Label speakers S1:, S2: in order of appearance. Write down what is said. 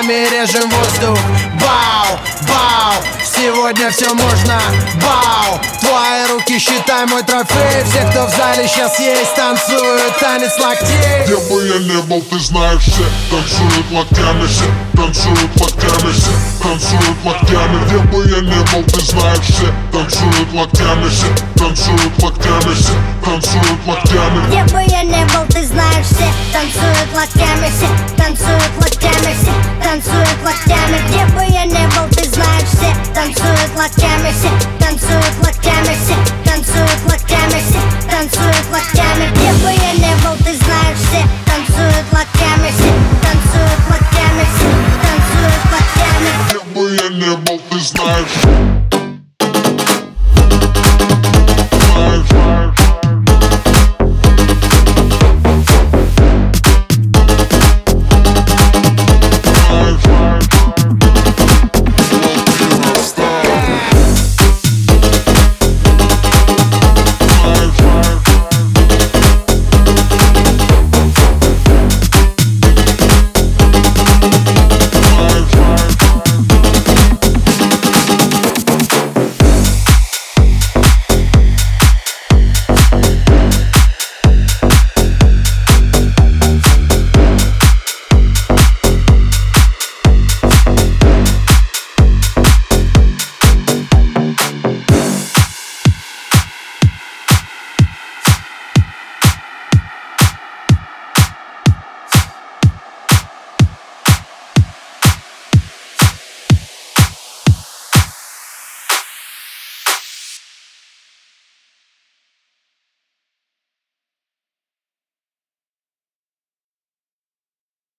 S1: руками режем воздух. Бау, бау, сегодня все можно. Бау, твои руки считай мой трофей. Все, кто в зале сейчас есть, танцуют танец локтей.
S2: Где бы я не был, ты знаешь, все танцуют локтями, все танцуют локтями, все танцуют локтями. Где бы я не был, ты знаешь, все танцуют локтями, все танцуют локтями, все танцуют локтями.
S3: Где бы я не был, ты знаешь, все танцуют локтями, все танцуют